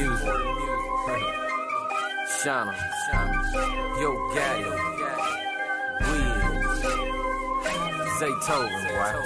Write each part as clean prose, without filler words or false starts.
music. Shana, Yo Gaddy, Wiz, Zaytoven, right?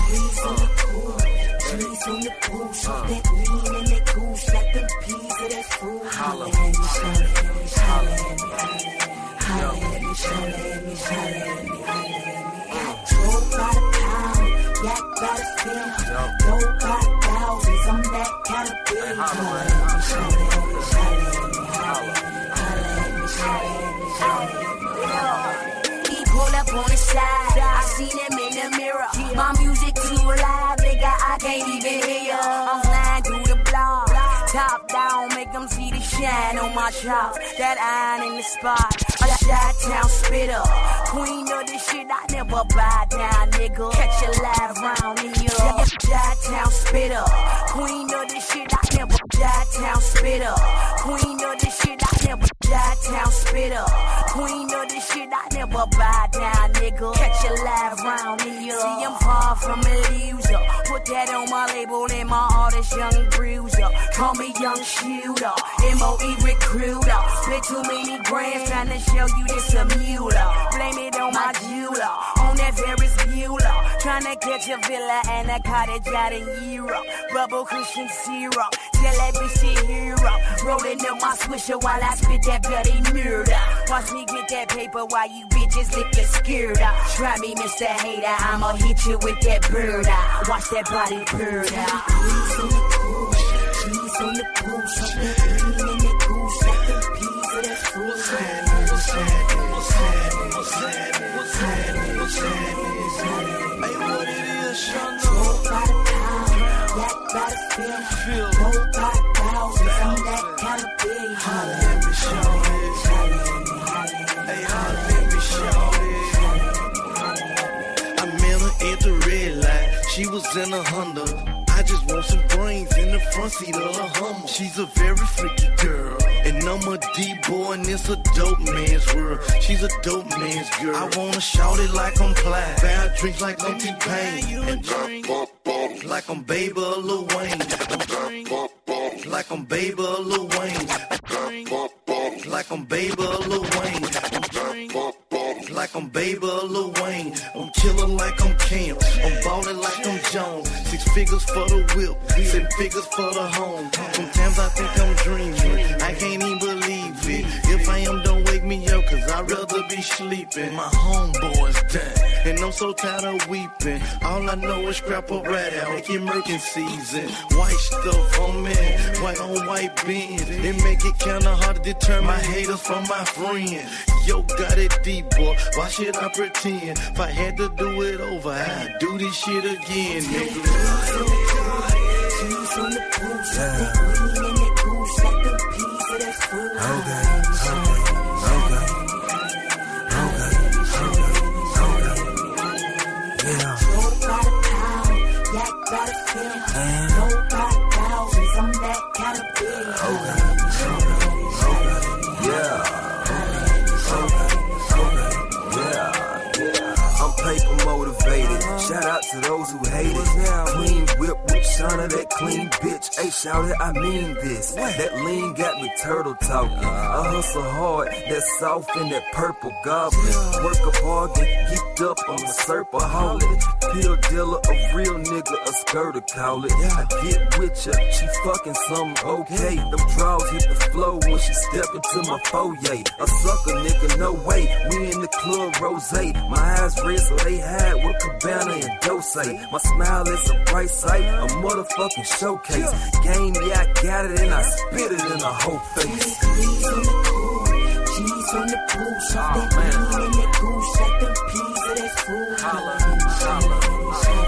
Cheese on the boots, that lean and that goose, like them peas of that food. Holla at me, holla at me, holla at me, holla at me, holla at me, holla at me. Drove by the pound, yak by the field, drove by thousands, I'm that kind of big. Holla at me, holla at me, holla at me, holla at me, holla at me. He pulled up on the side, I seen him in the mirror. My music too loud, nigga, I can't even hear. I'm flying through the block, top down, make them see the shine on my chops. That iron in the spot, a Chi-Town spitter. Queen of this shit, I never buy down, nigga. Catch a live round here. Chi-Town spitter. Queen of this shit, I never. Chi-Town spitter. Queen of this shit, I never. Chi-Town spitter. Queen of this shit, I never buy down, nigga. Catch a live round here. See, I'm far from a loser. Put that on my label and my artist, Young Bruiser. Call me Young Shooter, MOE Recruiter. Spent too many grams trying to show you this a mule. Blame it on my jeweler, on that Ferris Bueller. Trying to catch a villa and a cottage out in Europe. Bubble cushion syrup, tell that bitch to hear up. Rolling up my swisher while I spit that bloody murder. Watch me get that paper while you bitches lick your skirt out. Try me, Mr. Hater, I'ma hit you with that bird out. Watch that body bird out. Cheese on the boots, that lean and that goose, like them peas of that food. What's happening? Hey, what it is, Shana? Drove by the pound, yak by the field, drove by thousands, I'm that kind of big. Holla at me, shawty. Hey, holla at me, shawty. I met her at the red light, she was in a Honda. I just want some brains in the front seat of a Hummer. She's a very freaky girl, and I'm a D-boy, and it's a dope man's world. She's a dope man's girl. I wanna shout it like I'm Clyde, bad drinks like I'm T-Pain, and like I'm Baby or Lil Wayne. Like I'm Baby or Lil Wayne. Like I'm Baby or Lil Wayne. Like I'm Baby or Lil Wayne. I'm killin' like I'm Cam. I'm ballin' like I'm Jones. 6 figures for the whip, 7 figures for the home. Sometimes I think I'm dreaming, I can't even believe it. If I am, don't wake me up, cause I'd rather be sleeping. My homeboy's dead, and I'm so tired of weeping. All I know is scrap up right out, make it murking season. White stuff on me, white on white beans. It make it kinda hard to deter my haters from my friends. Yo, got it deep, boy, why should I pretend? If I had to do it over, I'd do this shit again, nigga. Cheese on the boots, that lean and that goose, like them peas of that food. Okay. Yeah. Drove by the pound, yak by the field, drove by thousands, I'm that kind of big. I'm paper motivated. Shout out to those who hate it. Clean whip with Shana, that clean bitch. Hey, shout it, I mean this. That lean got me turtle talking. I hustle hard, that soft and that purple goblin. Work up hard, get geeked up, I'm a serpaholic. Pill dealer, a real nigga, a skirter, call it. I get with ya, she fucking something okay. Them draws hit the flow when she step into my foyer. A sucker nigga, no way, we in the club, rose. My eyes red so they hide with Cabana and Dose. My smile is a bright sight, a motherfucking showcase. Game, yeah, I got it and I spit it in her whole face. Cheese on the cool, cheese on the boots, that lean and that goose, like them peas of that food.